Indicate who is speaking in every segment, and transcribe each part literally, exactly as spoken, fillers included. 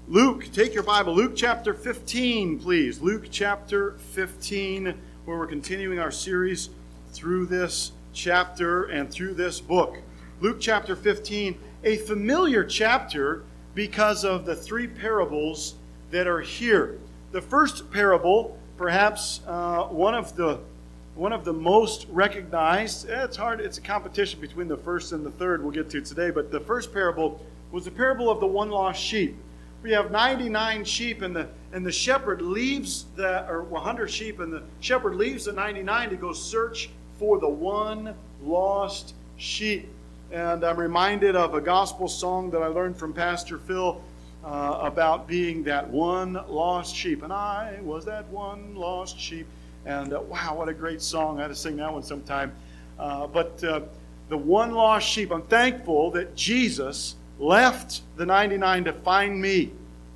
Speaker 1: Luke, take your Bible. Luke chapter fifteen, please. Luke chapter fifteen, where we're continuing our series through this chapter and through this book. Luke chapter fifteen, a familiar chapter because of the three parables that are here. The first parable, perhaps uh, one of the one of the most recognized. Eh, it's hard. It's a competition between the first and the third we'll get to today. But the first parable was the parable of the one lost sheep. We have ninety-nine sheep, and the and the shepherd leaves the or one hundred sheep, and the shepherd leaves the ninety-nine to go search for the one lost sheep. And I'm reminded of a gospel song that I learned from Pastor Phil uh, about being that one lost sheep. And I was that one lost sheep. And uh, wow, what a great song. I had to sing that one sometime. Uh, but uh, the one lost sheep, I'm thankful that Jesus left the ninety-nine to find me.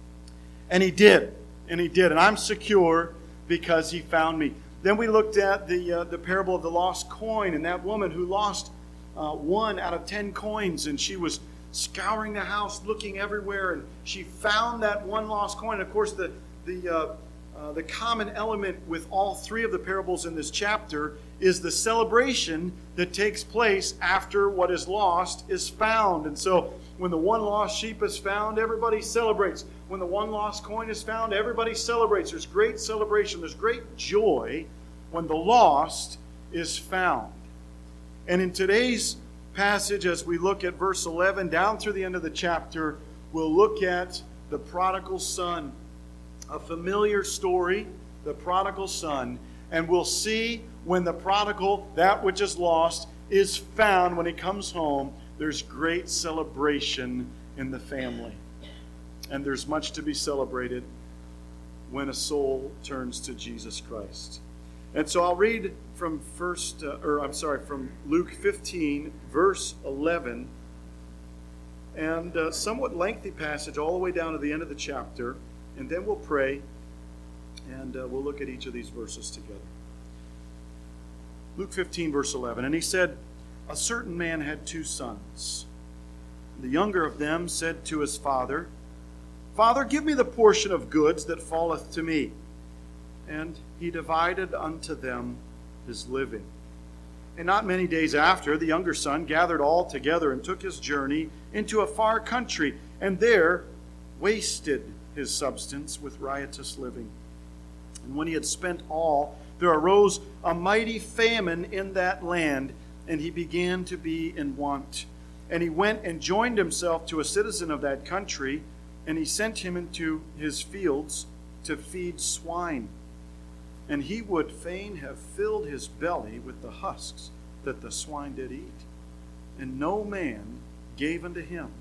Speaker 1: And he did. And he did. And I'm secure because he found me. Then we looked at the uh, the parable of the lost coin, and that woman who lost uh, one out of ten coins, and she was scouring the house, looking everywhere, and she found that one lost coin. And of course, the the uh, uh, the common element with all three of the parables in this chapter is the celebration that takes place after what is lost is found. And so when the one lost sheep is found, everybody celebrates. When the one lost coin is found, everybody celebrates. There's great celebration. There's great joy when the lost is found. And in today's passage, as we look at verse eleven down through the end of the chapter, we'll look at the prodigal son. A familiar story, the prodigal son. And we'll see when the prodigal, that which is lost, is found when he comes home, there's great celebration in the family. And there's much to be celebrated when a soul turns to Jesus Christ. And so I'll read from first, uh, or I'm sorry, from Luke fifteen, verse eleven, and a somewhat lengthy passage all the way down to the end of the chapter, and then we'll pray, and uh, we'll look at each of these verses together. Luke fifteen, verse eleven, and he said, "A certain man had two sons. The younger of them said to his father, 'Father, give me the portion of goods that falleth to me.' And he divided unto them his living. And not many days after, the younger son gathered all together and took his journey into a far country, and there wasted his substance with riotous living. And when he had spent all, there arose a mighty famine in that land, and he began to be in want. And he went and joined himself to a citizen of that country, and he sent him into his fields to feed swine. And he would fain have filled his belly with the husks that the swine did eat. And no man gave unto him.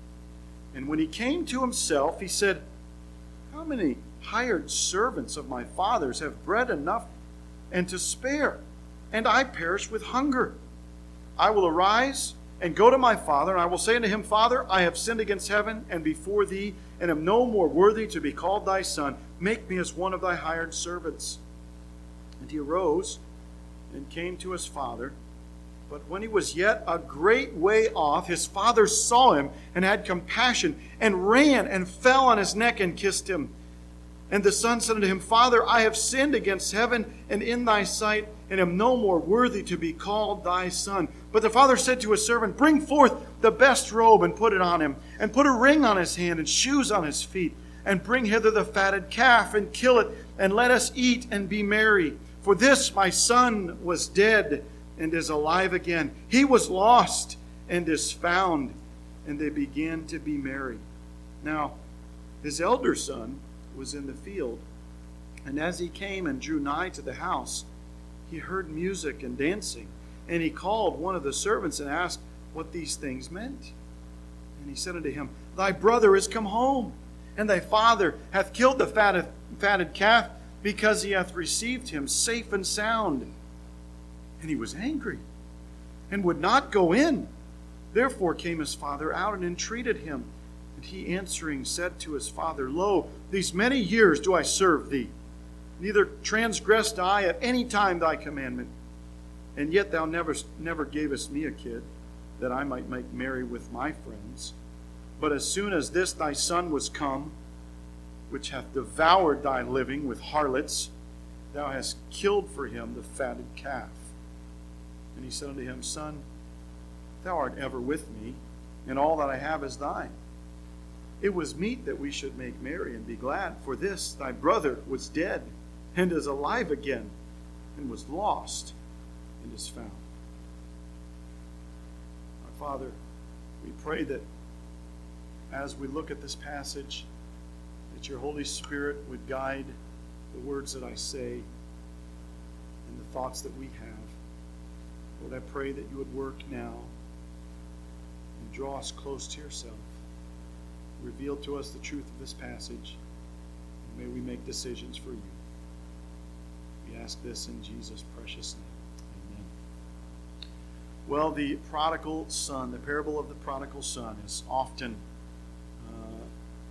Speaker 1: And when he came to himself, he said, How many hired servants of my father's have bread enough and to spare, and I perish with hunger? I will arise and go to my father, and I will say unto him, Father, I have sinned against heaven and before thee, and am no more worthy to be called thy son. Make me as one of thy hired servants. And he arose and came to his father. But when he was yet a great way off, his father saw him and had compassion, and ran and fell on his neck and kissed him. And the son said unto him, Father, I have sinned against heaven and in thy sight, and am no more worthy to be called thy son. But the father said to his servant, Bring forth the best robe and put it on him, and put a ring on his hand and shoes on his feet, and bring hither the fatted calf and kill it, and let us eat and be merry. For this my son was dead and is alive again. He was lost and is found. And they began to be merry. Now his elder son was in the field, and as he came and drew nigh to the house, he heard music and dancing. And he called one of the servants and asked what these things meant. And he said unto him, Thy brother is come home, and thy father hath killed the fatted, fatted calf, because he hath received him safe and sound. And he was angry, and would not go in. Therefore came his father out and entreated him. And he answering said to his father, Lo, these many years do I serve thee. Neither transgressed I at any time thy commandment. And yet thou never, never gavest me a kid, that I might make merry with my friends. But as soon as this thy son was come, which hath devoured thy living with harlots, thou hast killed for him the fatted calf. And he said unto him, Son, thou art ever with me, and all that I have is thine. It was meet that we should make merry and be glad, for this thy brother was dead, and is alive again, and was lost, and is found. Our Father, we pray that as we look at this passage, that your Holy Spirit would guide the words that I say and the thoughts that we have. Lord, I pray that you would work now and draw us close to yourself. Reveal to us the truth of this passage, and may we make decisions for you. We ask this in Jesus' precious name. Amen. Well, the prodigal son, the parable of the prodigal son, is often uh,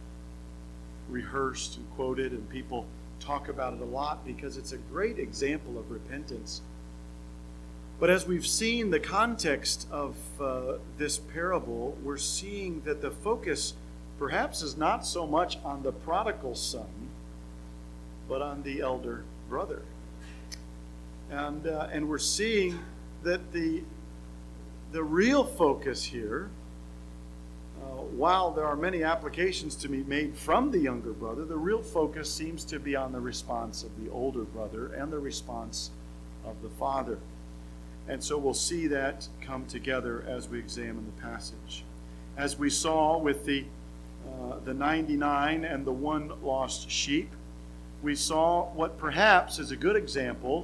Speaker 1: rehearsed and quoted, and people talk about it a lot because it's a great example of repentance. But as we've seen the context of uh, this parable, we're seeing that the focus perhaps is not so much on the prodigal son, but on the elder brother. And uh, and we're seeing that the the real focus here, uh, while there are many applications to be made from the younger brother, the real focus seems to be on the response of the older brother and the response of the father. And so we'll see that come together as we examine the passage. As we saw with the uh, the ninety-nine and the one lost sheep, we saw what perhaps is a good example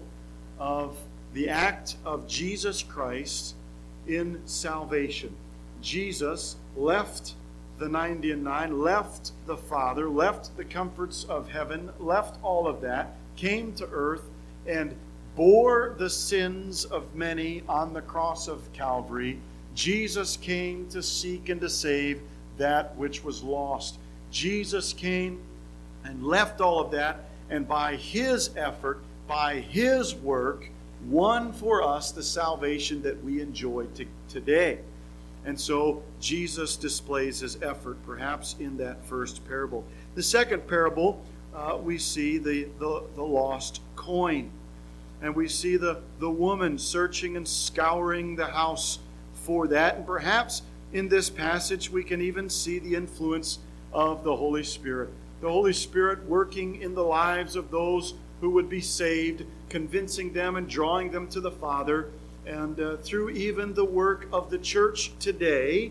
Speaker 1: of the act of Jesus Christ in salvation. Jesus left the ninety and nine, left the Father, left the comforts of heaven, left all of that, came to earth, and bore the sins of many on the cross of Calvary. Jesus came to seek and to save that which was lost. Jesus came and left all of that, and by his effort, by his work, won for us the salvation that we enjoy to, today. And so Jesus displays his effort, perhaps in that first parable. The second parable, uh, we see the, the, the lost coin. And we see the, the woman searching and scouring the house for that. And perhaps in this passage we can even see the influence of the Holy Spirit. The Holy Spirit working in the lives of those who would be saved, convincing them and drawing them to the Father. And uh, through even the work of the church today,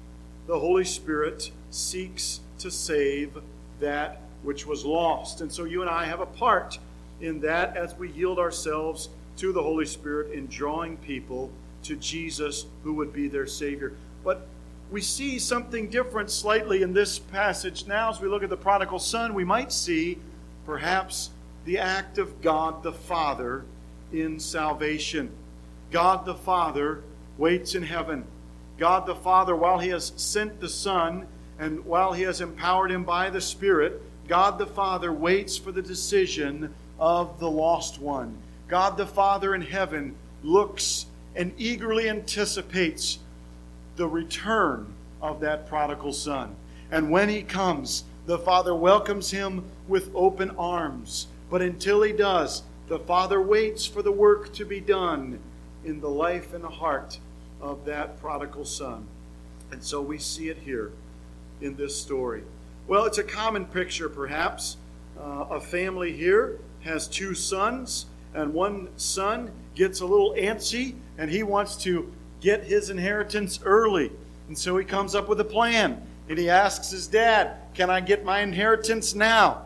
Speaker 1: the Holy Spirit seeks to save that which was lost. And so you and I have a part in that as we yield ourselves to the Holy Spirit in drawing people to Jesus, who would be their Savior. But we see something different slightly in this passage now. As we look at the prodigal son, we might see perhaps the act of God the Father in salvation. God the Father waits in heaven. God the Father, while he has sent the Son and while he has empowered him by the Spirit, God the Father waits for the decision of the lost one. God the Father in heaven looks and eagerly anticipates the return of that prodigal son. And when he comes, the Father welcomes him with open arms. But until he does, the Father waits for the work to be done in the life and the heart of that prodigal son. And so we see it here in this story. Well, it's a common picture, perhaps. Uh, a family here has two sons, and one son gets a little antsy, and he wants to get his inheritance early. And so he comes up with a plan, and he asks his dad, "Can I get my inheritance now?"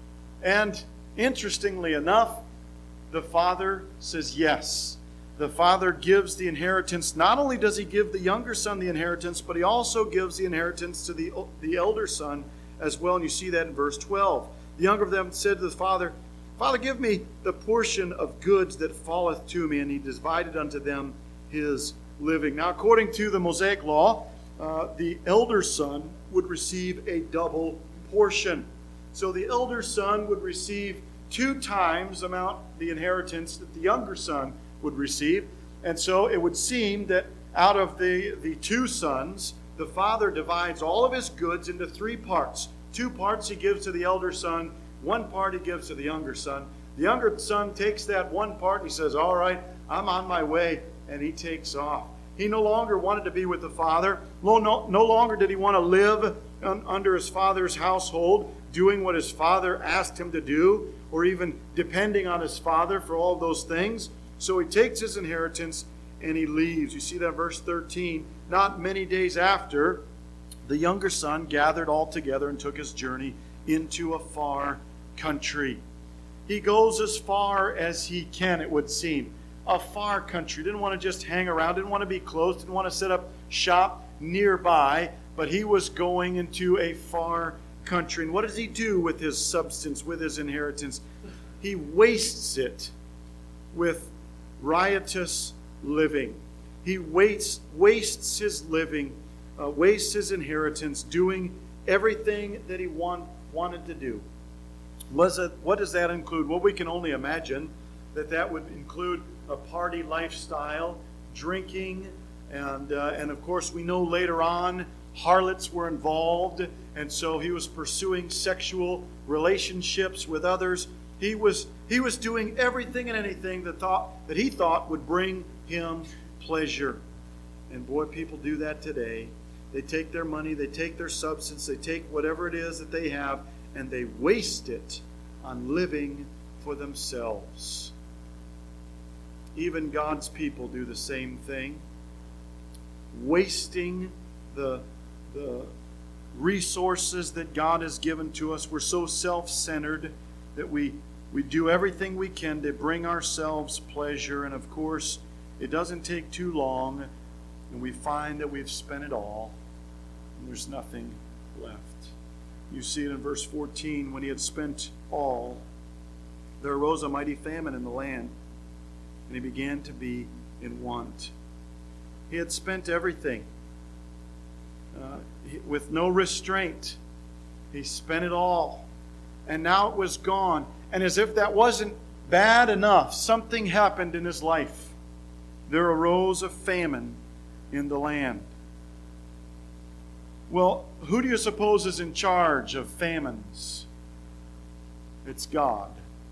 Speaker 1: And interestingly enough, the father says yes. The father gives the inheritance. Not only does he give the younger son the inheritance, but he also gives the inheritance to the, the elder son as well. And you see that in verse twelve. The younger of them said to the father, "Father, give me the portion of goods that falleth to me." And he divided unto them his living. Now, according to the Mosaic law, uh, the elder son would receive a double portion. So the elder son would receive two times the amount the inheritance that the younger son would receive. And so it would seem that out of the, the two sons, the father divides all of his goods into three parts. Two parts he gives to the elder son, one part he gives to the younger son. The younger son takes that one part and he says, all right, I'm on my way, and he takes off. He no longer wanted to be with the father. No, no, no longer did he want to live un, under his father's household, doing what his father asked him to do, or even depending on his father for all of those things. So he takes his inheritance and he leaves. You see that in verse thirteen. Not many days after, the younger son gathered all together and took his journey into a far country. He goes as far as he can, it would seem. A far country. Didn't want to just hang around, didn't want to be close, didn't want to set up shop nearby, but he was going into a far country. And what does he do with his substance, with his inheritance? He wastes it with riotous living. He wastes, wastes his living, uh, wastes his inheritance, doing everything that he want, wanted to do. Was it, what does that include? Well, we can only imagine that that would include a party lifestyle, drinking, and uh, and of course we know later on harlots were involved, and so he was pursuing sexual relationships with others. He was he was doing everything and anything that thought that he thought would bring him pleasure. And boy, people do that today. They take their money, they take their substance, they take whatever it is that they have, and they waste it on living for themselves. Even God's people do the same thing, wasting the, the resources that God has given to us. We're so self-centered that we, we do everything we can to bring ourselves pleasure. And of course, it doesn't take too long, and we find that we've spent it all, and there's nothing left. You see it in verse fourteen. When he had spent all, there arose a mighty famine in the land, and he began to be in want. He had spent everything uh, with no restraint. He spent it all, and now it was gone. And as if that wasn't bad enough, something happened in his life. There arose a famine in the land. Well, who do you suppose is in charge of famines? It's God.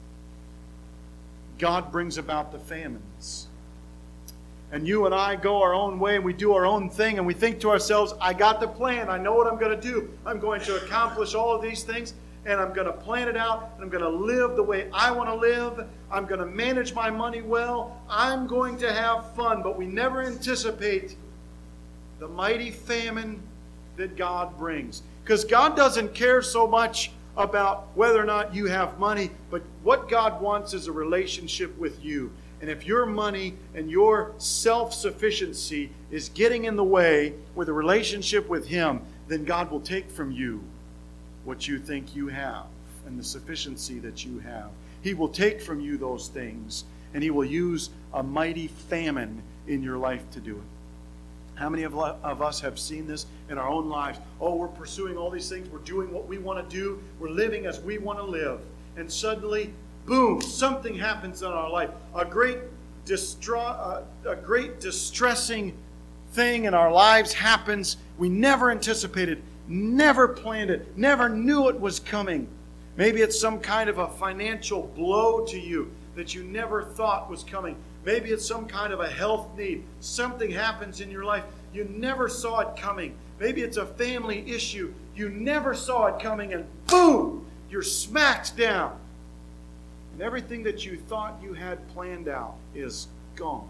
Speaker 1: God brings about the famines. And you and I go our own way, and we do our own thing, and we think to ourselves, I got the plan. I know what I'm going to do. I'm going to accomplish all of these things, and I'm going to plan it out, and I'm going to live the way I want to live. I'm going to manage my money well. I'm going to have fun. But we never anticipate the mighty famine that God brings. Because God doesn't care so much about whether or not you have money, but what God wants is a relationship with you. And if your money and your self-sufficiency is getting in the way with a relationship with Him, then God will take from you what you think you have and the sufficiency that you have. He will take from you those things, and He will use a mighty famine in your life to do it. How many of, of us have seen this in our own lives? Oh, we're pursuing all these things. We're doing what we want to do. We're living as we want to live. And suddenly, boom, something happens in our life. A great, distra- uh, a great distressing thing in our lives happens. We never anticipated, never planned it, never knew it was coming. Maybe it's some kind of a financial blow to you that you never thought was coming. Maybe it's some kind of a health need. Something happens in your life. You never saw it coming. Maybe it's a family issue. You never saw it coming, and boom, you're smacked down. And everything that you thought you had planned out is gone.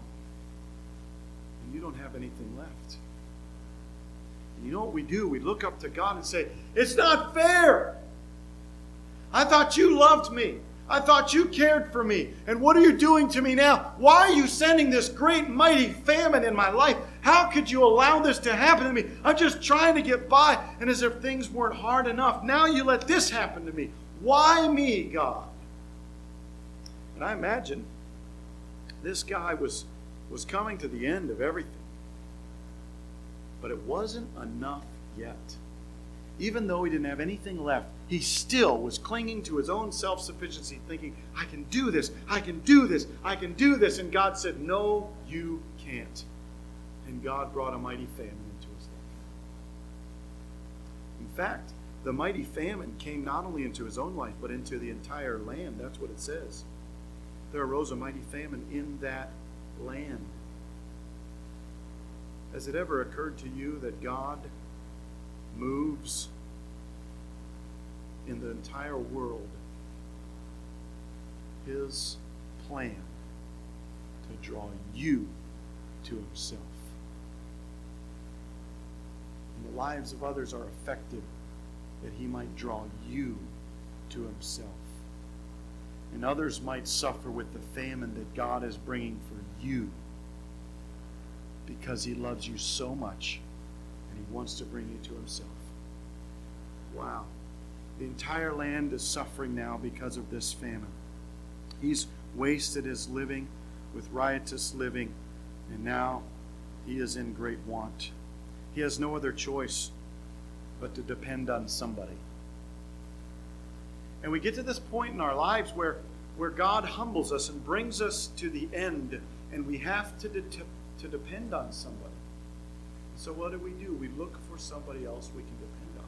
Speaker 1: And you don't have anything left. And you know what we do? We look up to God and say, it's not fair. I thought you loved me. I thought you cared for me. And what are you doing to me now? Why are you sending this great mighty famine in my life? How could you allow this to happen to me? I'm just trying to get by, and as if things weren't hard enough. Now you let this happen to me. Why me, God? And I imagine this guy was, was coming to the end of everything. But it wasn't enough yet. Even though he didn't have anything left, he still was clinging to his own self-sufficiency, thinking, I can do this, I can do this, I can do this. And God said, no, you can't. And God brought a mighty famine into his life. In fact, the mighty famine came not only into his own life, but into the entire land. That's what it says. There arose a mighty famine in that land. Has it ever occurred to you that God moves in the entire world His plan to draw you to Himself? And the lives of others are affected that He might draw you to Himself. And others might suffer with the famine that God is bringing for you, because He loves you so much and He wants to bring you to Himself. Wow. The entire land is suffering now because of this famine. He's wasted his living with riotous living, and now he is in great want. He has no other choice but to depend on somebody. And we get to this point in our lives where, where God humbles us and brings us to the end, and we have to, de- to depend on somebody. So what do we do? We look for somebody else we can depend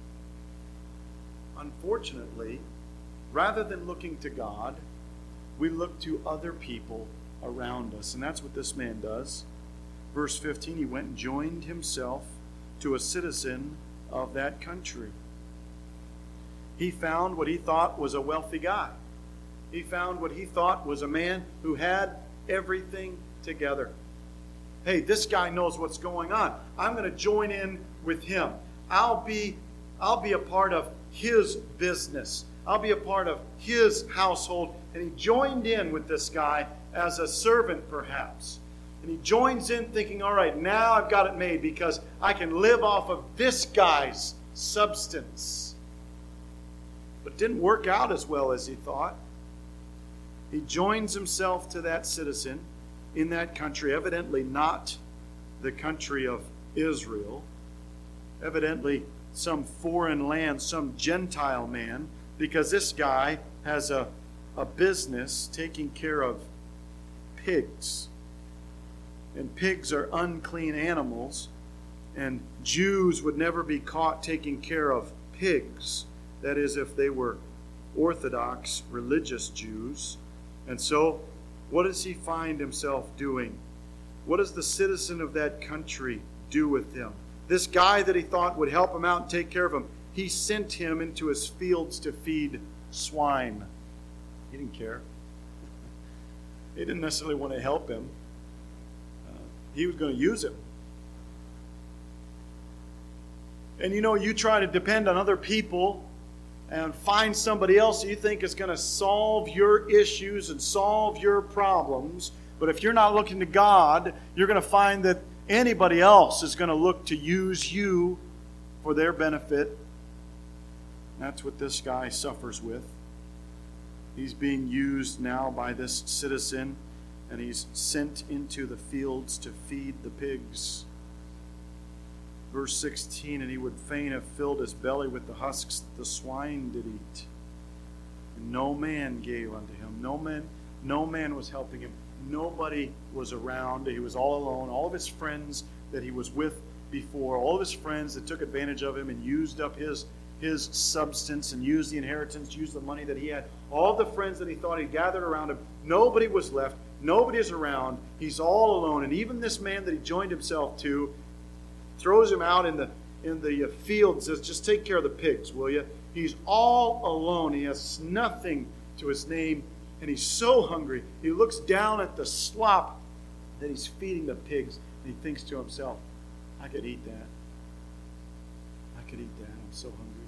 Speaker 1: on. Unfortunately, rather than looking to God, we look to other people around us. And that's what this man does. Verse fifteen, he went and joined himself to a citizen of that country. He found what he thought was a wealthy guy. He found what he thought was a man who had everything together. Hey, this guy knows what's going on. I'm going to join in with him. I'll be, I'll be a part of his business. I'll be a part of his household. And he joined in with this guy as a servant, perhaps. And he joins in thinking, all right, now I've got it made because I can live off of this guy's substance. But it didn't work out as well as he thought. He joins himself to that citizen in that country, evidently not the country of Israel, evidently some foreign land, some Gentile man, because this guy has a, a business taking care of pigs. And pigs are unclean animals, and Jews would never be caught taking care of pigs. That is, if they were Orthodox religious Jews. And so, what does he find himself doing? What does the citizen of that country do with him? This guy that he thought would help him out and take care of him, he sent him into his fields to feed swine. He didn't care. He didn't necessarily want to help him. Uh, he was going to use him. And you know, you try to depend on other people and find somebody else you think is going to solve your issues and solve your problems. But if you're not looking to God, you're going to find that anybody else is going to look to use you for their benefit. That's what this guy suffers with. He's being used now by this citizen, and he's sent into the fields to feed the pigs. Verse sixteen, and he would fain have filled his belly with the husks that the swine did eat. And no man gave unto him. No man, no man was helping him. Nobody was around. He was all alone. All of his friends that he was with before, all of his friends that took advantage of him and used up his, his substance and used the inheritance, used the money that he had. All the friends that he thought he gathered around him, nobody was left. Nobody is around. He's all alone. And even this man that he joined himself to throws him out in the in the field and says, just take care of the pigs, will you? He's all alone. He has nothing to his name, and he's so hungry. He looks down at the slop that he's feeding the pigs, and he thinks to himself, I could eat that. I could eat that. I'm so hungry.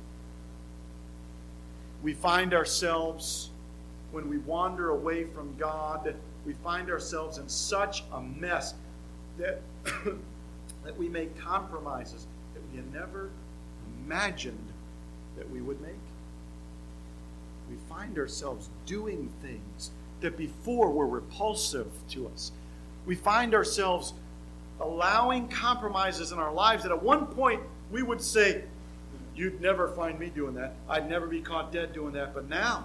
Speaker 1: We find ourselves, when we wander away from God, we find ourselves in such a mess that that we make compromises that we had never imagined that we would make. We find ourselves doing things that before were repulsive to us. We find ourselves allowing compromises in our lives that at one point we would say, you'd never find me doing that. I'd never be caught dead doing that. But now,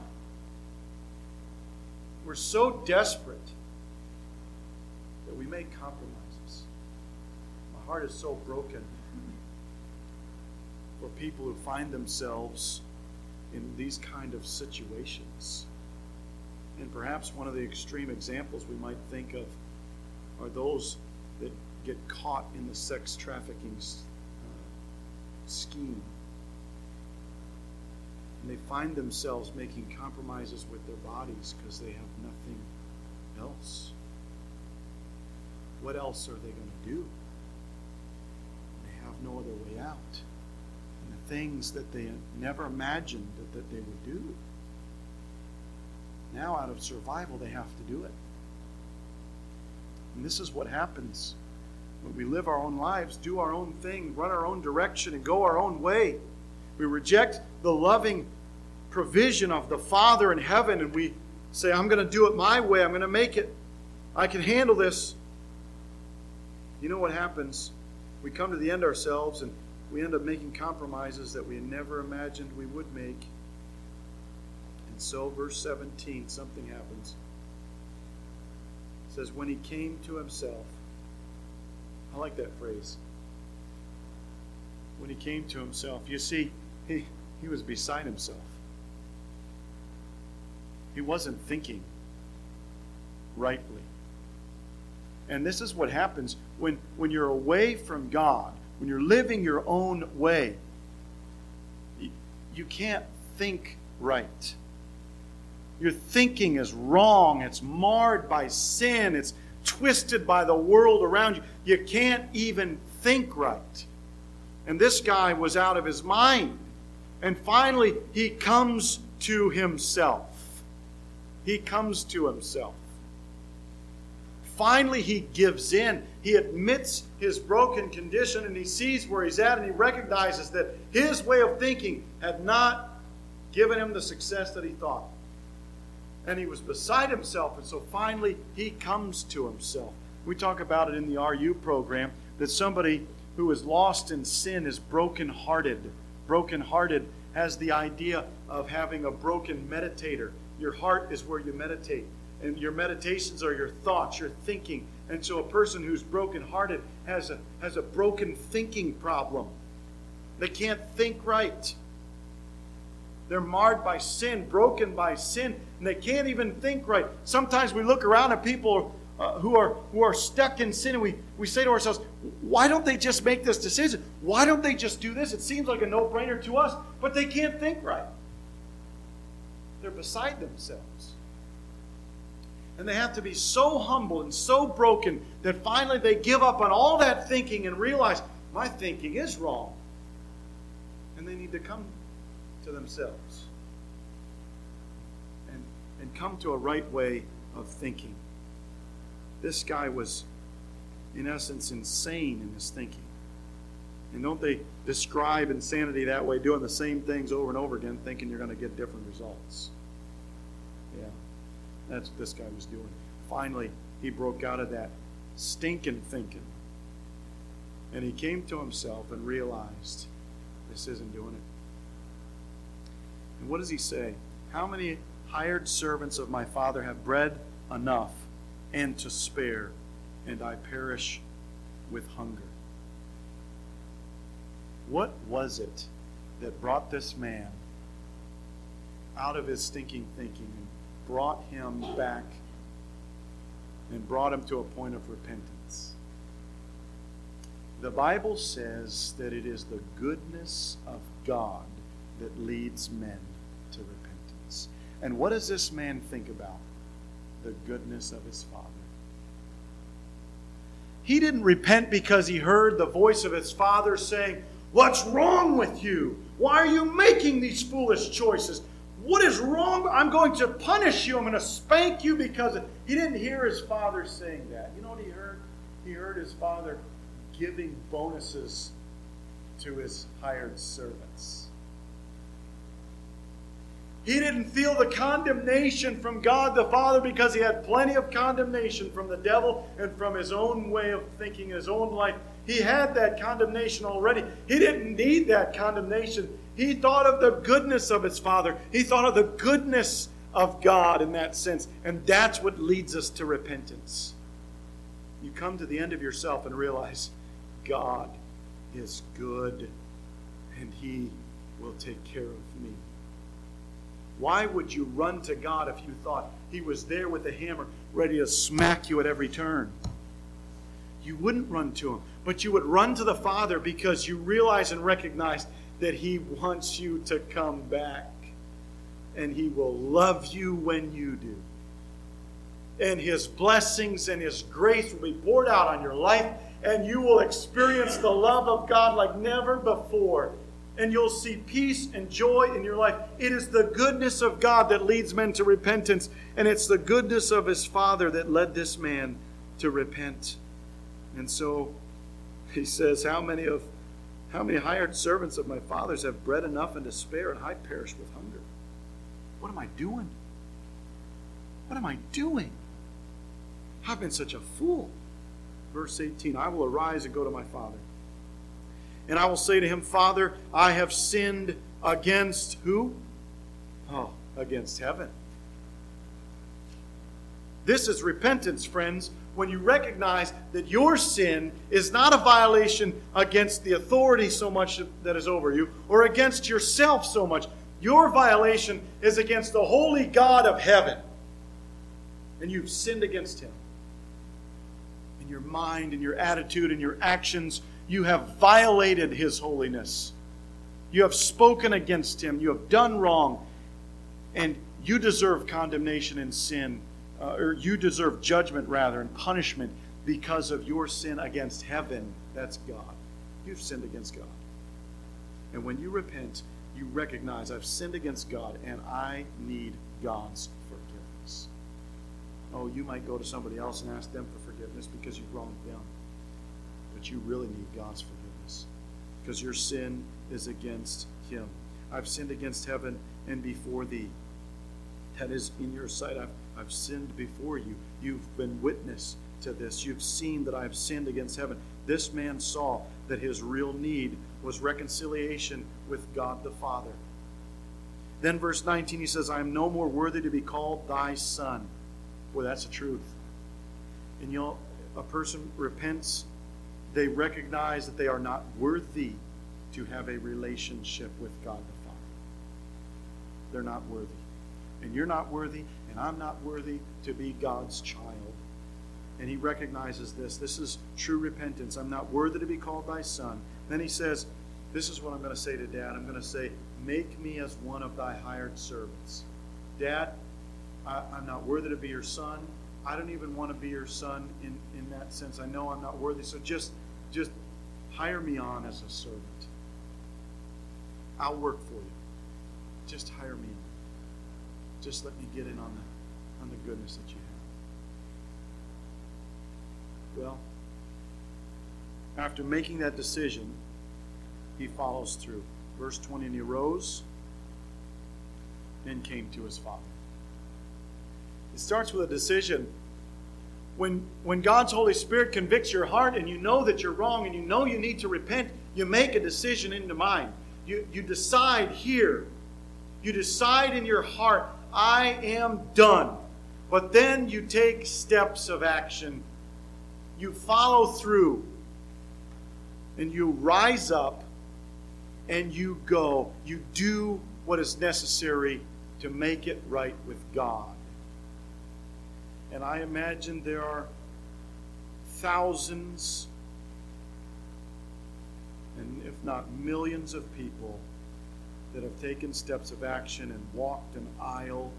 Speaker 1: we're so desperate that we make compromises. My heart is so broken for people who find themselves in these kind of situations. And perhaps one of the extreme examples we might think of are those that get caught in the sex trafficking uh, scheme. And they find themselves making compromises with their bodies because they have nothing else. What else are they going to do? They have no other way out. And the things that they never imagined that, that they would do, now out of survival they have to do it. And this is what happens when we live our own lives, do our own thing, run our own direction, and go our own way. We reject the loving provision of the Father in heaven, and we say, I'm going to do it my way. I'm going to make it. I can handle this. You know what happens? We come to the end ourselves, and we end up making compromises that we never imagined we would make. And so, verse seventeen, something happens. It says, when he came to himself. I like that phrase. When he came to himself. You see, he, he was beside himself. He wasn't thinking rightly. And this is what happens when, when you're away from God, when you're living your own way. You, you can't think right. Your thinking is wrong. It's marred by sin. It's twisted by the world around you. You can't even think right. And this guy was out of his mind. And finally, he comes to himself. He comes to himself. Finally, he gives in. He admits his broken condition, and he sees where he's at, and he recognizes that his way of thinking had not given him the success that he thought. And he was beside himself, and so finally he comes to himself. We talk about it in the R U program, that somebody who is lost in sin is brokenhearted. Brokenhearted has the idea of having a broken meditator. Your heart is where you meditate, and your meditations are your thoughts, your thinking. And so a person who's brokenhearted has a, has a broken thinking problem. They can't think right. They're marred by sin, broken by sin, and they can't even think right. Sometimes we look around at people uh, who are who are stuck in sin, and we, we say to ourselves, why don't they just make this decision? Why don't they just do this? It seems like a no-brainer to us, but they can't think right. They're beside themselves. And they have to be so humble and so broken that finally they give up on all that thinking and realize, my thinking is wrong. And they need to come to themselves and, and come to a right way of thinking. This guy was, in essence, insane in his thinking. And don't they describe insanity that way, doing the same things over and over again, thinking you're going to get different results? Yeah, that's what this guy was doing. Finally, he broke out of that stinking thinking. And he came to himself and realized, this isn't doing it. And what does he say? How many hired servants of my father have bread enough and to spare, and I perish with hunger? What was it that brought this man out of his stinking thinking and brought him back and brought him to a point of repentance? The Bible says that it is the goodness of God that leads men to repentance. And what does this man think about? The goodness of his Father. He didn't repent because he heard the voice of his Father saying, what's wrong with you? Why are you making these foolish choices? What is wrong? I'm going to punish you. I'm going to spank you because of... He didn't hear his Father saying that. You know what he heard? He heard his Father giving bonuses to his hired servants. He didn't feel the condemnation from God the Father because he had plenty of condemnation from the devil and from his own way of thinking, his own life. He had that condemnation already. He didn't need that condemnation. He thought of the goodness of his Father. He thought of the goodness of God in that sense. And that's what leads us to repentance. You come to the end of yourself and realize God is good and He will take care of me. Why would you run to God if you thought He was there with a hammer ready to smack you at every turn? You wouldn't run to Him, but you would run to the Father because you realize and recognize that He wants you to come back, and He will love you when you do. And His blessings and His grace will be poured out on your life, and you will experience the love of God like never before. And you'll see peace and joy in your life. It is the goodness of God that leads men to repentance, and it's the goodness of His Father that led this man to repent. And so he says, how many of how many hired servants of my father's have bread enough and to spare, and I perish with hunger? What am I doing? What am I doing? I've been such a fool. Verse eighteen, I will arise and go to my father. And I will say to him, Father, I have sinned against who? Oh, against heaven. This is repentance, friends, when you recognize that your sin is not a violation against the authority so much that is over you, or against yourself so much. Your violation is against the holy God of heaven. And you've sinned against Him. In your mind, in your attitude, in your actions, you have violated His holiness. You have spoken against Him. You have done wrong. And you deserve condemnation and sin. Uh, or you deserve judgment, rather, and punishment because of your sin against heaven. That's God. You've sinned against God. And when you repent, you recognize, I've sinned against God, and I need God's forgiveness. Oh, you might go to somebody else and ask them for forgiveness because you've wronged them. But you really need God's forgiveness because your sin is against Him. I've sinned against heaven and before thee. That is, in your sight, I've, I've sinned before you. You've been witness to this. You've seen that I've sinned against heaven. This man saw that his real need was reconciliation with God the Father. Then verse nineteen, he says, I am no more worthy to be called thy son. Boy, that's the truth. And you know, a person repents, they recognize that they are not worthy to have a relationship with God the Father. They're not worthy. And you're not worthy, and I'm not worthy to be God's child. And he recognizes this. This is true repentance. I'm not worthy to be called thy son. Then he says, this is what I'm going to say to Dad. I'm going to say, make me as one of thy hired servants. Dad, I, I'm not worthy to be your son. I don't even want to be your son in, in that sense. I know I'm not worthy. So just, just hire me on as a servant. I'll work for you. Just hire me on. Just let me get in on the, on the goodness that you have. Well, after making that decision, he follows through. Verse twenty, and he arose and came to his father. It starts with a decision. When, when God's Holy Spirit convicts your heart and you know that you're wrong and you know you need to repent, you make a decision in your mind. You, you decide here. You decide in your heart, I am done. But then you take steps of action. You follow through. And you rise up and you go. You do what is necessary to make it right with God. And I imagine there are thousands, and if not millions of people that have taken steps of action and walked an aisle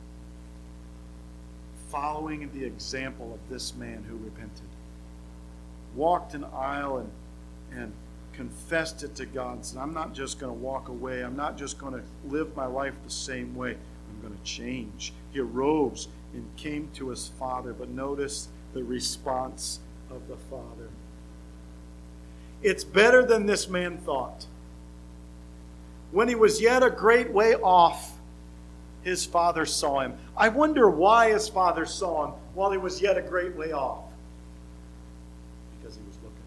Speaker 1: following the example of this man who repented. Walked an aisle and, and confessed it to God and said, I'm not just going to walk away. I'm not just going to live my life the same way. I'm going to change. He arose and came to his father, but notice the response of the father. It's better than this man thought. When he was yet a great way off, his father saw him. I wonder why his father saw him while he was yet a great way off. Because he was looking.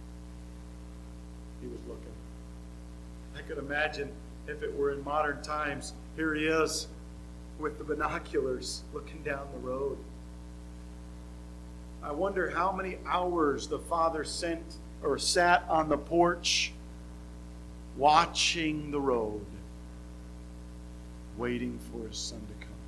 Speaker 1: He was looking. I could imagine if it were in modern times, here he is with the binoculars looking down the road. I wonder how many hours the father sent or sat on the porch watching the road, waiting for his son to come.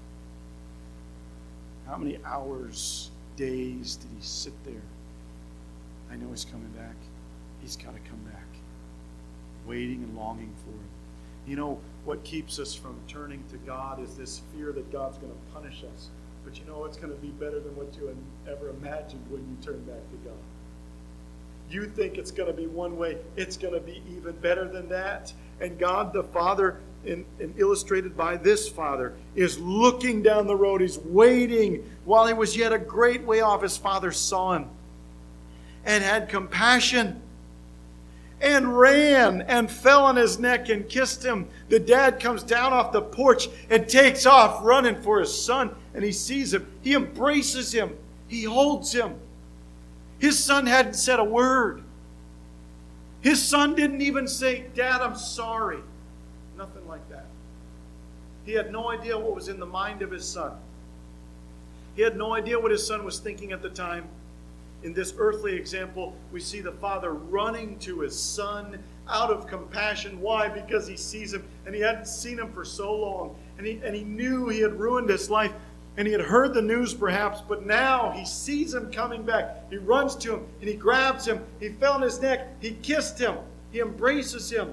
Speaker 1: How many hours, days did he sit there? I know he's coming back. He's got to come back. Waiting and longing for him. You know, what keeps us from turning to God is this fear that God's going to punish us. But you know, it's going to be better than what you ever imagined when you turn back to God. You think it's going to be one way. It's going to be even better than that. And God the Father, and, and illustrated by this Father, is looking down the road. He's waiting. While he was yet a great way off, his Father saw him and had compassion and ran and fell on his neck and kissed him. The dad comes down off the porch and takes off running for his son. And he sees him. He embraces him. He holds him. His son hadn't said a word. His son didn't even say, "Dad, I'm sorry." Nothing like that. He had no idea what was in the mind of his son. He had no idea what his son was thinking at the time. In this earthly example, we see the father running to his son out of compassion. Why? Because he sees him, and he hadn't seen him for so long. And he, and he knew he had ruined his life. And he had heard the news perhaps, but now he sees him coming back. He runs to him, and he grabs him. He fell on his neck. He kissed him. He embraces him.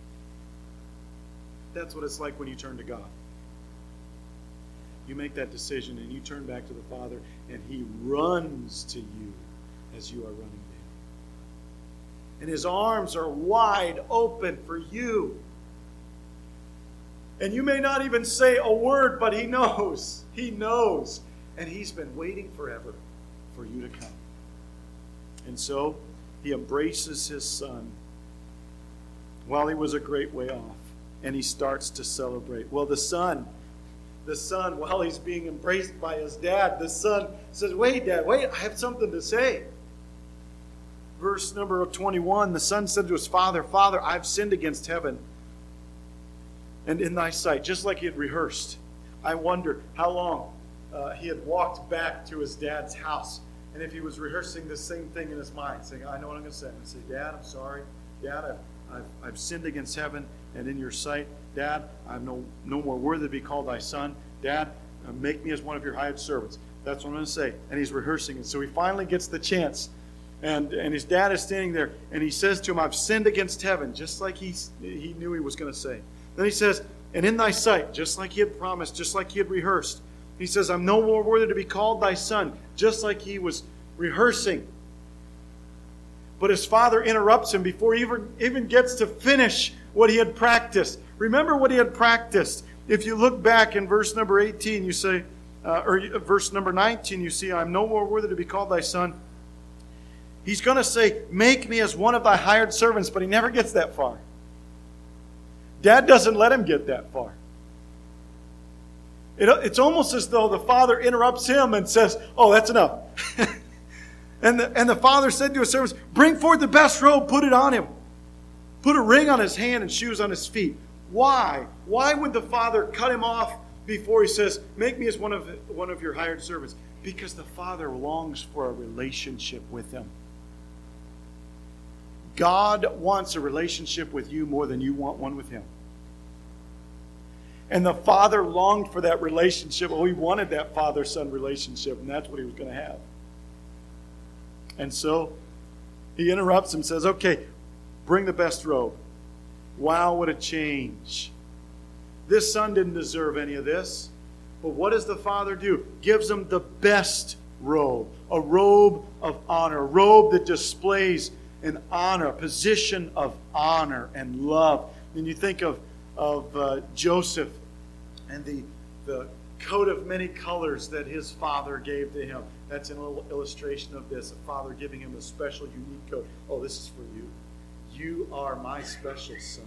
Speaker 1: That's what it's like when you turn to God. You make that decision, and you turn back to the Father, and he runs to you as you are running to him. And his arms are wide open for you. And you may not even say a word, but he knows. He knows. And he's been waiting forever for you to come. And so he embraces his son while he was a great way off. And he starts to celebrate. Well, the son, the son, while he's being embraced by his dad, the son says, "Wait, Dad, wait, I have something to say." Verse number twenty-one, the son said to his father, "Father, I've sinned against heaven and in thy sight," just like he had rehearsed. I wonder how long uh, he had walked back to his dad's house, and if he was rehearsing the same thing in his mind, saying, "I know what I'm going to say. I'm going to say, Dad, I'm sorry. Dad, I've, I've, I've sinned against heaven and in your sight. Dad, I'm no, no more worthy to be called thy son. Dad, uh, make me as one of your hired servants." That's what I'm going to say. And he's rehearsing it. So he finally gets the chance. And, and his dad is standing there, and he says to him, "I've sinned against heaven," just like he, he knew he was going to say. Then he says, "And in thy sight," just like he had promised, just like he had rehearsed. He says, "I'm no more worthy to be called thy son," just like he was rehearsing. But his father interrupts him before he even, even gets to finish what he had practiced. Remember what he had practiced. If you look back in verse number eighteen, you say, uh, or verse number nineteen, you see, "I'm no more worthy to be called thy son." He's going to say, "Make me as one of thy hired servants," but he never gets that far. Dad doesn't let him get that far. It, it's almost as though the father interrupts him and says, "Oh, that's enough." and, the, and the father said to his servants, "Bring forth the best robe, put it on him. Put a ring on his hand and shoes on his feet." Why? Why would the father cut him off before he says, "Make me as one of, one of your hired servants"? Because the father longs for a relationship with him. God wants a relationship with you more than you want one with him. And the father longed for that relationship. Well, he wanted that father-son relationship, and that's what he was going to have. And so he interrupts him and says, "Okay, bring the best robe." Wow, what a change. This son didn't deserve any of this. But what does the father do? Gives him the best robe. A robe of honor. A robe that displays an honor, a position of honor and love. And you think of, of uh, Joseph and the, the coat of many colors that his father gave to him. That's an illustration of this. A father giving him a special, unique coat. "Oh, this is for you. You are my special son."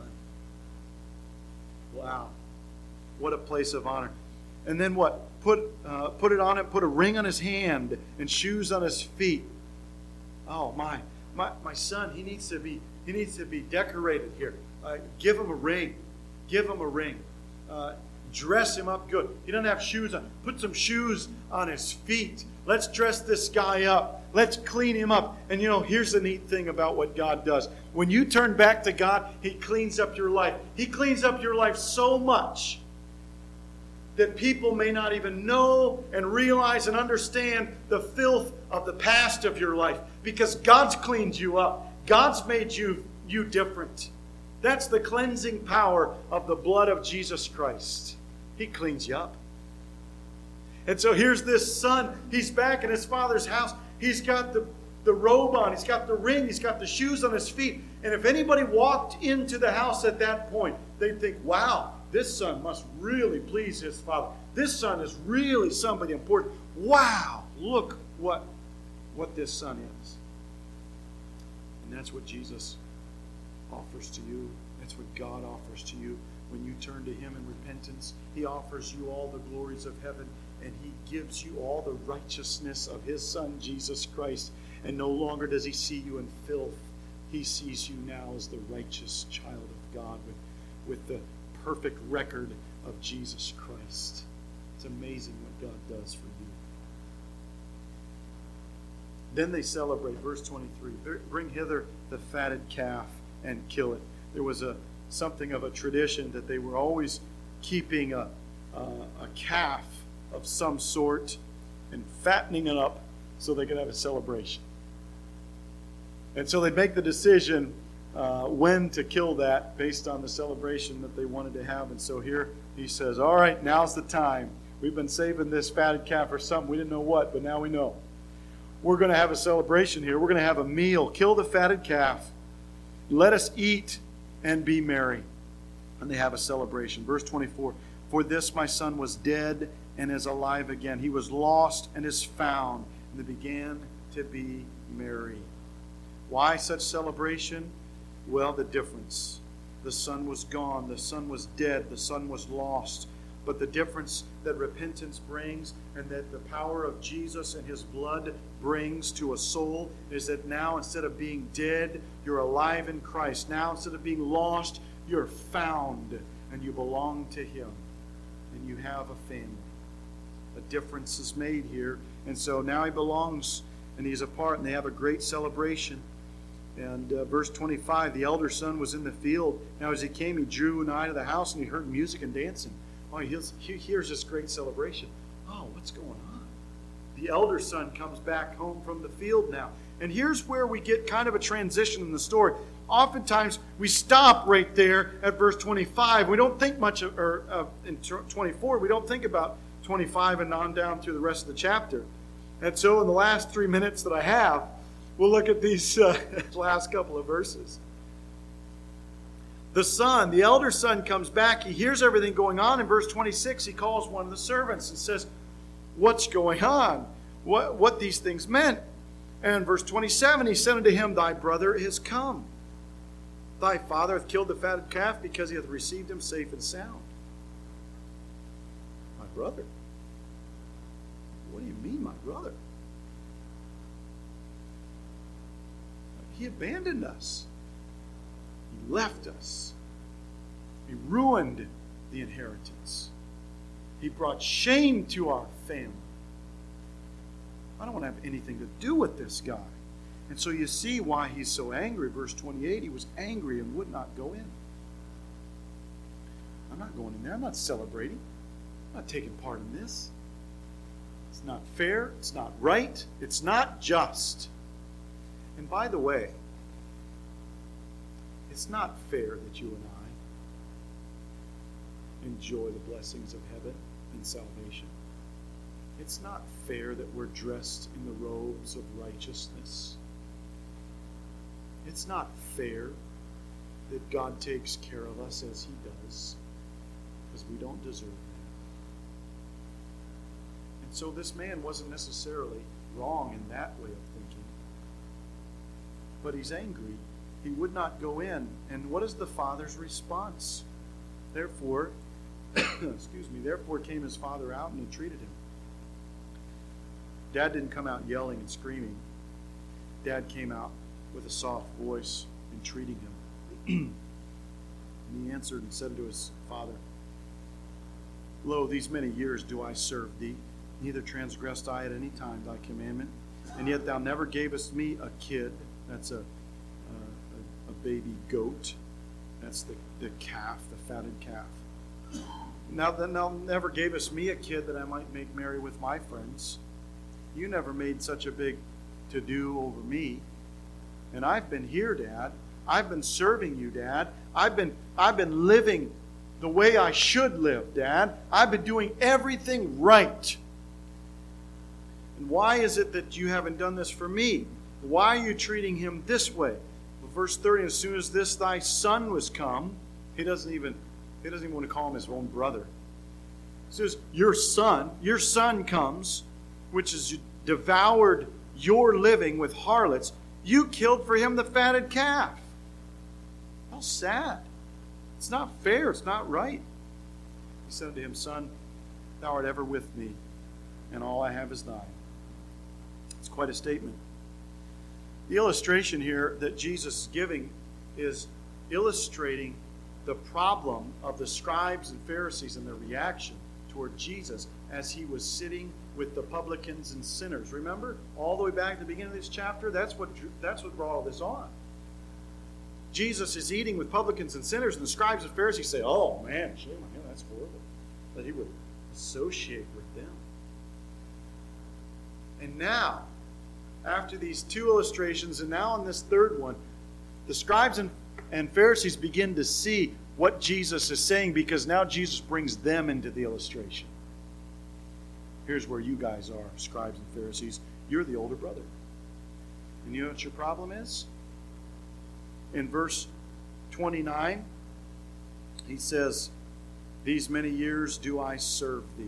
Speaker 1: Wow. What a place of honor. And then what? Put, uh, put it on him, put a ring on his hand and shoes on his feet. Oh, my. My, my son, he needs to be he needs to be decorated here. Uh, give him a ring. Give him a ring. Uh, dress him up good. He doesn't have shoes on. Put some shoes on his feet. Let's dress this guy up. Let's clean him up. And you know, here's the neat thing about what God does. When you turn back to God, He cleans up your life. He cleans up your life so much that people may not even know and realize and understand the filth of the past of your life. Because God's cleaned you up. God's made you, you different. That's the cleansing power of the blood of Jesus Christ. He cleans you up. And so here's this son. He's back in his father's house. He's got the, the robe on. He's got the ring. He's got the shoes on his feet. And if anybody walked into the house at that point, they'd think, wow, this son must really please his father. This son is really somebody important. Wow, look what, what this son is. And that's what Jesus offers to you. That's what God offers to you. When you turn to Him in repentance, He offers you all the glories of heaven, and He gives you all the righteousness of His Son, Jesus Christ. And no longer does He see you in filth. He sees you now as the righteous child of God with, with the perfect record of Jesus Christ. It's amazing what God does for you. Then they celebrate, verse twenty-three, bring hither the fatted calf and kill it. There was a something of a tradition that they were always keeping a, a, a calf of some sort and fattening it up so they could have a celebration. And so they'd make the decision uh, when to kill that based on the celebration that they wanted to have. And so here he says, all right, now's the time. We've been saving this fatted calf for something. We didn't know what, but now we know. We're going to have a celebration here. We're going to have a meal. Kill the fatted calf. Let us eat and be merry. And they have a celebration. Verse twenty-four, for this my son was dead and is alive again. He was lost and is found. And they began to be merry. Why such celebration? Well, the difference. The son was gone. The son was dead. The son was lost. But the difference that repentance brings and that the power of Jesus and His blood brings to a soul is that now instead of being dead, you're alive in Christ. Now instead of being lost, you're found and you belong to Him. And you have a family. A difference is made here. And so now he belongs and he's a part, and they have a great celebration. And uh, verse twenty-five, the elder son was in the field. Now as he came, he drew nigh to the house and he heard music and dancing. Oh, he hears this great celebration. Oh, what's going on? The elder son comes back home from the field now. And here's where we get kind of a transition in the story. Oftentimes, we stop right there at verse twenty-five. We don't think much of, or uh, in twenty-four, we don't think about twenty-five and on down through the rest of the chapter. And so in the last three minutes that I have, we'll look at these uh, last couple of verses. The son, the elder son comes back. He hears everything going on. In verse twenty-six, he calls one of the servants and says, what's going on? What, what these things meant. And in verse twenty-seven, he said unto him, thy brother is come. Thy father hath killed the fatted calf because he hath received him safe and sound. My brother? What do you mean, my brother? He abandoned us. He left us. He ruined the inheritance. He brought shame to our family. I don't want to have anything to do with this guy. And so you see why he's so angry. Verse twenty-eight, he was angry and would not go in. I'm not going in there. I'm not celebrating. I'm not taking part in this. It's not fair. It's not right. It's not just. And by the way, it's not fair that you and I enjoy the blessings of heaven and salvation. It's not fair that we're dressed in the robes of righteousness. It's not fair that God takes care of us as He does, because we don't deserve that. And so this man wasn't necessarily wrong in that way of thinking. But he's angry. He would not go in. And what is the father's response? Therefore, excuse me, therefore came his father out and entreated him. Dad didn't come out yelling and screaming. Dad came out with a soft voice, entreating him. and he answered and said to his father, Father, give me the portion of goods that falleth to me. My brother, what do you mean, my brother? He abandoned us. He left us. We ruined the inheritance. And so this man wasn't necessarily wrong in that way of thinking. But he's angry. He would not go in. And what is the father's response? Therefore, excuse me, therefore came his father out and entreated him. Dad didn't come out yelling and screaming. Dad came out with a soft voice, entreating him. And he answered and said to his father, Lo, these many years do I serve thee, neither transgressed I at any time thy commandment. And yet thou never gavest me a kid. That's a, a, a baby goat. That's the, the calf, the fatted calf. Now then thou never gavest me a kid that I might make merry with my friends. You never made such a big to-do over me. And I've been here, Dad. I've been serving you, Dad. I've been I've been living the way I should live, Dad. I've been doing everything right. And why is it that you haven't done this for me? Why are you treating him this way? Well, verse thirty, as soon as this thy son was come, he doesn't even he doesn't even want to call him his own brother. He says, your son, your son comes, which is devoured your living with harlots. You killed for him the fatted calf. How sad. It's not fair. It's not right. He said unto him, Son, thou art ever with me, and all I have is thine. It's quite a statement. The illustration here that Jesus is giving is illustrating the problem of the scribes and Pharisees and their reaction toward Jesus as he was sitting with the publicans and sinners. Remember, all the way back to the beginning of this chapter, that's what that's what brought all this on. Jesus is eating with publicans and sinners, and the scribes and Pharisees say, oh man, shame on him, that's horrible, that he would associate with them. And now, after these two illustrations, and now in this third one, the scribes and, and Pharisees begin to see what Jesus is saying, because now Jesus brings them into the illustration. Here's where you guys are, scribes and Pharisees. You're the older brother. And you know what your problem is? In verse twenty-nine, he says, these many years do I serve thee.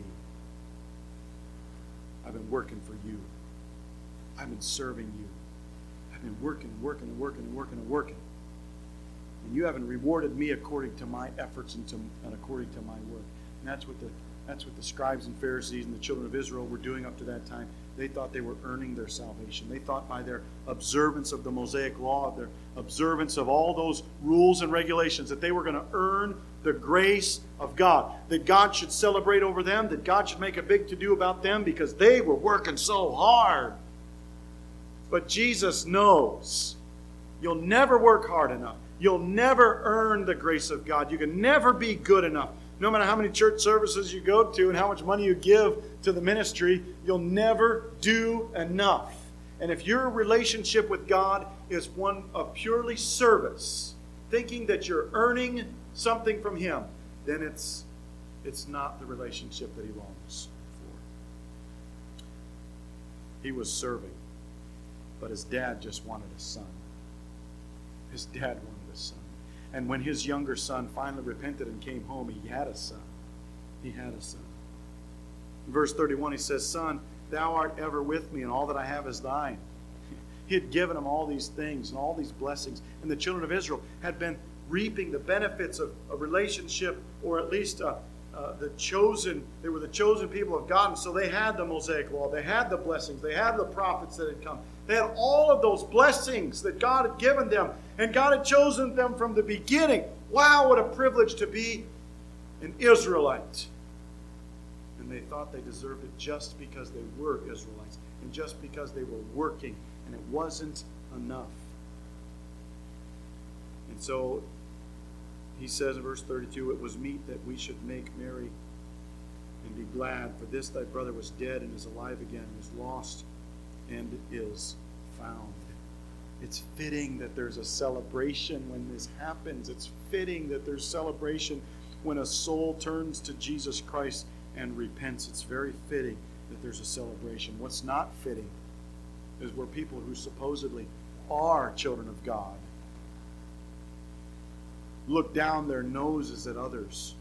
Speaker 1: I've been working for you. I've been serving you. I've been working and working and working and working and working. And you haven't rewarded me according to my efforts and, to, and according to my work. And that's what the That's what the scribes and Pharisees and the children of Israel were doing up to that time. They thought they were earning their salvation. They thought by their observance of the Mosaic Law, their observance of all those rules and regulations, that they were going to earn the grace of God. That God should celebrate over them, that God should make a big to-do about them because they were working so hard. But Jesus knows you'll never work hard enough. You'll never earn the grace of God. You can never be good enough. No matter how many church services you go to and how much money you give to the ministry, you'll never do enough. And if your relationship with God is one of purely service, thinking that you're earning something from Him, then it's, it's not the relationship that He longs for. He was serving, but his dad just wanted a son. His dad wanted a son. And when his younger son finally repented and came home, he had a son. He had a son. In verse thirty-one, he says, Son, thou art ever with me, and all that I have is thine. He had given him all these things and all these blessings. And the children of Israel had been reaping the benefits of a relationship, or at least uh, uh, the chosen, they were the chosen people of God. And so they had the Mosaic Law. They had the blessings. They had the prophets that had come. They had all of those blessings that God had given them. And God had chosen them from the beginning. Wow, what a privilege to be an Israelite. And they thought they deserved it just because they were Israelites. And just because they were working. And it wasn't enough. And so he says in verse thirty-two, It was meet that we should make merry and be glad. For this thy brother was dead and is alive again, was lost and is found. It's fitting that there's a celebration when this happens. It's fitting that there's celebration when a soul turns to Jesus Christ and repents. It's very fitting that there's a celebration. What's not fitting is where people who supposedly are children of God look down their noses at others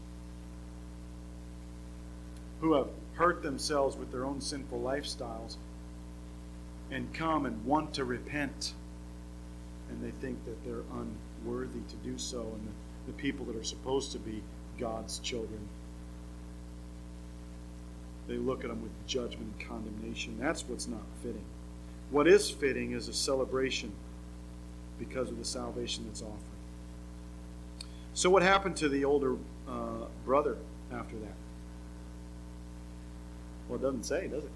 Speaker 1: who have hurt themselves with their own sinful lifestyles and come and want to repent, and they think that they're unworthy to do so, and the, the people that are supposed to be God's children, they look at them with judgment and condemnation. That's what's not fitting. What is fitting is a celebration because of the salvation that's offered. So what happened to the older uh, brother after that? Well, it doesn't say, does it?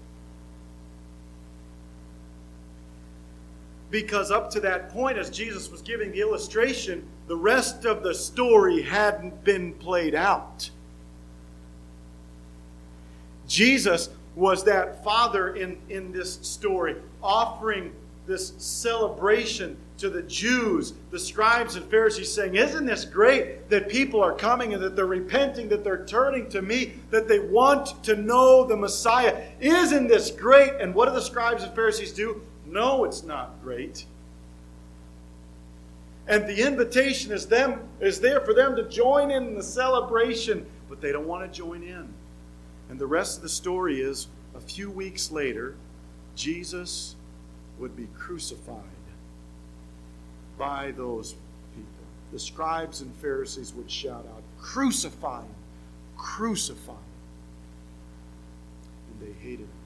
Speaker 1: Because up to that point, as Jesus was giving the illustration, the rest of the story hadn't been played out. Jesus was that father in, in this story, offering this celebration to the Jews, the scribes and Pharisees, saying, isn't this great that people are coming and that they're repenting, that they're turning to me, that they want to know the Messiah? Isn't this great? And what do the scribes and Pharisees do? No, it's not great. And the invitation is them is there for them to join in the celebration, but they don't want to join in. And the rest of the story is, a few weeks later, Jesus would be crucified by those people. The scribes and Pharisees would shout out, "Crucify him! Crucify him!" And they hated him.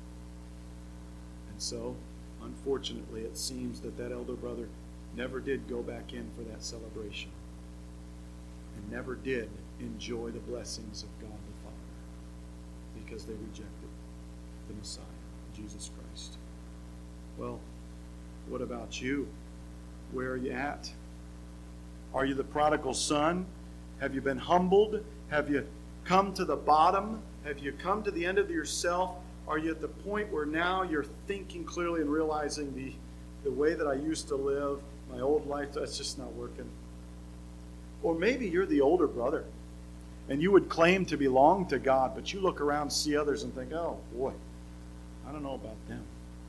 Speaker 1: And so, unfortunately, it seems that that elder brother never did go back in for that celebration and never did enjoy the blessings of God the Father because they rejected the Messiah, Jesus Christ. Well, what about you? Where are you at? Are you the prodigal son? Have you been humbled? Have you come to the bottom? Have you come to the end of yourself? Are you at the point where now you're thinking clearly and realizing the, the way that I used to live, my old life, that's just not working? Or maybe you're the older brother and you would claim to belong to God, but you look around and see others and think, oh boy, I don't know about them.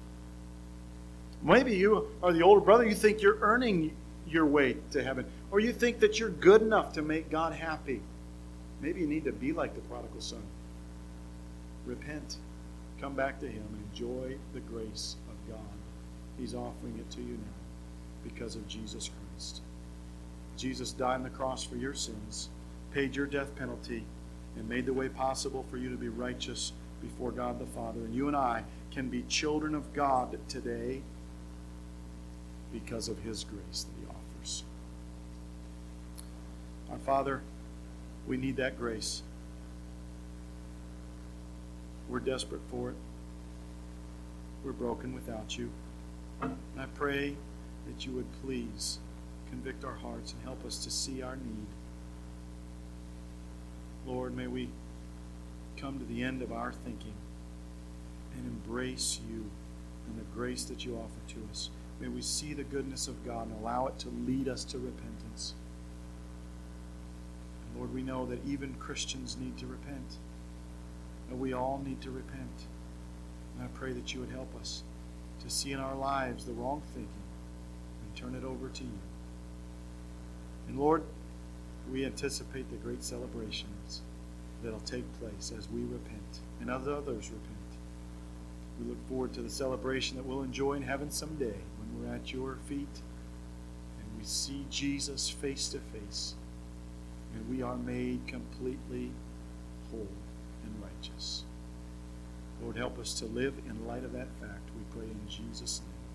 Speaker 1: Maybe you are the older brother, you think you're earning your way to heaven, or you think that you're good enough to make God happy. Maybe you need to be like the prodigal son. Repent. Come back to him and enjoy the grace of God. He's offering it to you now because of Jesus Christ. Jesus died on the cross for your sins, paid your death penalty, and made the way possible for you to be righteous before God the Father. And you and I can be children of God today because of his grace that he offers. Our Father, we need that grace. We're desperate for it. We're broken without you. And I pray that you would please convict our hearts and help us to see our need. Lord, may we come to the end of our thinking and embrace you and the grace that you offer to us. May we see the goodness of God and allow it to lead us to repentance. And Lord, we know that even Christians need to repent. And we all need to repent. And I pray that you would help us to see in our lives the wrong thinking and turn it over to you. And Lord, we anticipate the great celebrations that will take place as we repent and as others repent. We look forward to the celebration that we'll enjoy in heaven someday when we're at your feet and we see Jesus face to face and we are made completely whole and righteous. Lord, help us to live in light of that fact. We pray in Jesus' name.